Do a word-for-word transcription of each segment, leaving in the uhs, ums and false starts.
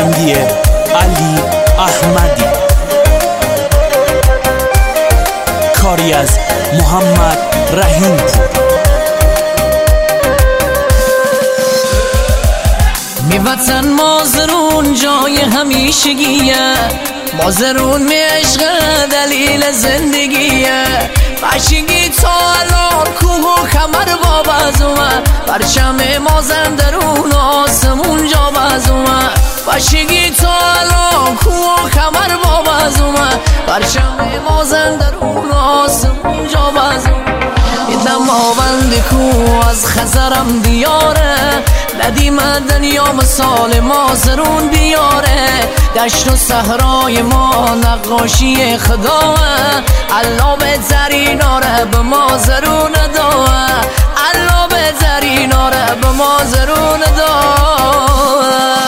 بندی علی احمدی، کاری از محمد رحیم پور. می وطن مازرون جای همیشگیه، مازرون می عشق دلیل زندگیه. بچگی تا الان کوه و کمر باب از اومد، پرچم مازندرون آسمون جا باز اومد. بچگی تا الان کوه و کمر باب از اومد، پرچم مازندرون آسمون جا باز اومد. دماوند کو از خزرم دیاره، ندیم دنیا مثال مازرون بیاره. دشت و صحرای ما نقاشی خداه، الله بهترین آره به مازرون داه، الله بهترین آره به مازرون داه.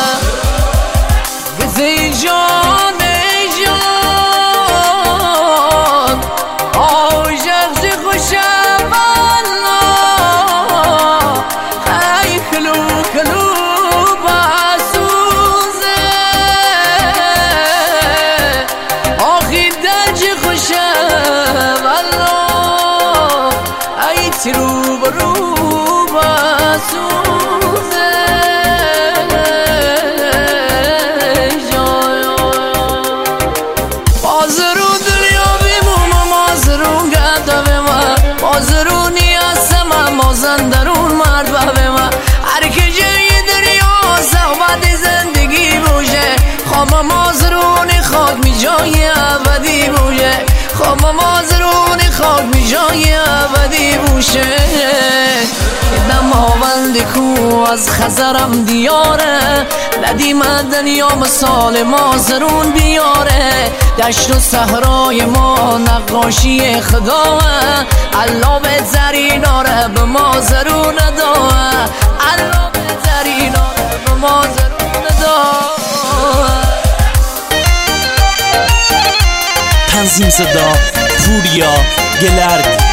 گفتی جان ای جان آجغزی خوشم، رو برو بسوزه مازرون دنیا بیموم مازرون گده به من، مازرونی هستم مازندرون مرد به من. هر که جای دریا صحبت زندگی بوشه، خواب مازرونی خاک می جای ابدی بوشه، خواب مازرونی خاک می جای ابدی بوشه. دماوند کو از خزرم دیاره، ندیم دنیا مثال مازرون بیاره. دشت و صحرای ما نقاشی خداه، الله بهترین آره به مازرون داه، الله بهترین آره به مازرون داه. تنظیم صدا پوریا گلرد.